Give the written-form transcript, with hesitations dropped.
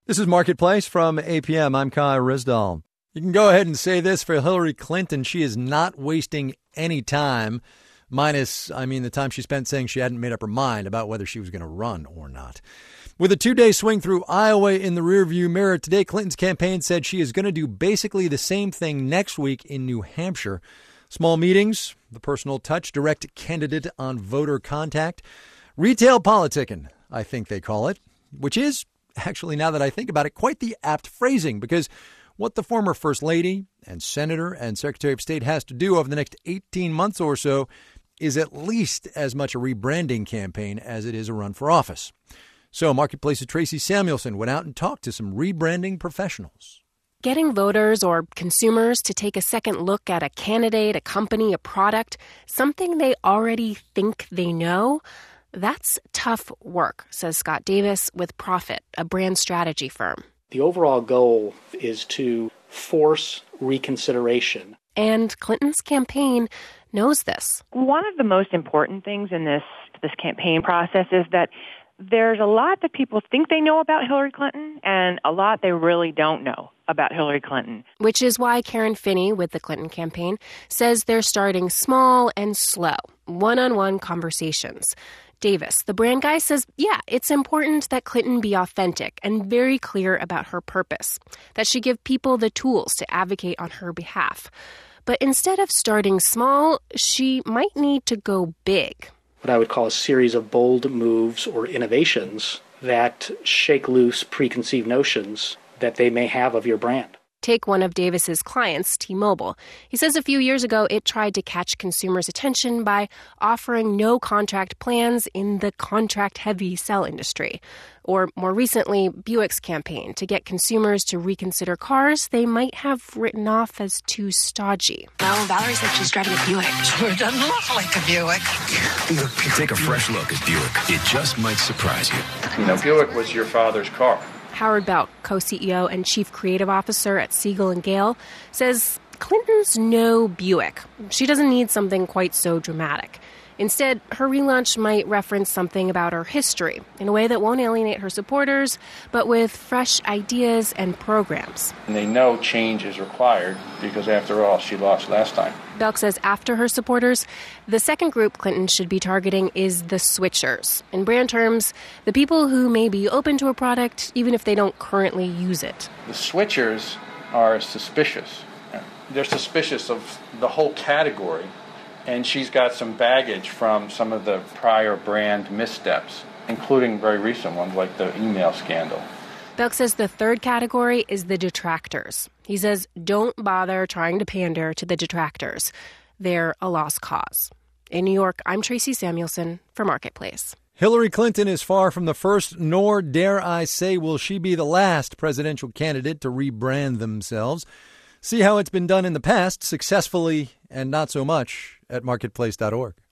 This is Marketplace from APM. I'm Kai Risdall. You can go ahead and say this for Hillary Clinton. She is not wasting any time, minus, the time she spent saying she hadn't made up her mind about whether she was going to run or not. With a 2-day swing through Iowa in the rearview mirror, today Clinton's campaign said she is going to do basically the same thing next week in New Hampshire. Small meetings, the personal touch, direct candidate on voter contact, retail politicking, I think they call it, which is actually, now that I think about it, quite the apt phrasing, because what the former First Lady and Senator and Secretary of State has to do over the next 18 months or so is at least as much a rebranding campaign as it is a run for office. So Marketplace's Tracy Samuelson went out and talked to some rebranding professionals. Getting voters or consumers to take a second look at a candidate, a company, a product, something they already think they know, that's tough work, says Scott Davis with Profit, a brand strategy firm. The overall goal is to force reconsideration. And Clinton's campaign knows this. One of the most important things in this campaign process is that there's a lot that people think they know about Hillary Clinton and a lot they really don't know about Hillary Clinton. Which is why Karen Finney with the Clinton campaign says they're starting small and slow, one-on-one conversations. Davis, the brand guy, says, it's important that Clinton be authentic and very clear about her purpose, that she give people the tools to advocate on her behalf. But instead of starting small, she might need to go big. What I would call a series of bold moves or innovations that shake loose preconceived notions that they may have of your brand. Take one of Davis's clients, T-Mobile. He says a few years ago it tried to catch consumers' attention by offering no-contract plans in the contract-heavy cell industry. Or more recently, Buick's campaign to get consumers to reconsider cars they might have written off as too stodgy. Well, Valerie said she's driving a Buick. Sure doesn't look like a Buick. Take a fresh look at Buick. It just might surprise you. Buick was your father's car. Howard Belk, co-CEO and chief creative officer at Siegel & Gale, says Clinton's no Buick. She doesn't need something quite so dramatic. Instead, her relaunch might reference something about her history in a way that won't alienate her supporters, but with fresh ideas and programs. And they know change is required because, after all, she lost last time. Belk says after her supporters, the second group Clinton should be targeting is the switchers. In brand terms, the people who may be open to a product even if they don't currently use it. The switchers are suspicious. They're suspicious of the whole category. And she's got some baggage from some of the prior brand missteps, including very recent ones like the email scandal. Belk says the third category is the detractors. He says don't bother trying to pander to the detractors. They're a lost cause. In New York, I'm Tracy Samuelson for Marketplace. Hillary Clinton is far from the first, nor, dare I say, will she be the last presidential candidate to rebrand themselves. See how it's been done in the past, successfully and not so much, at marketplace.org.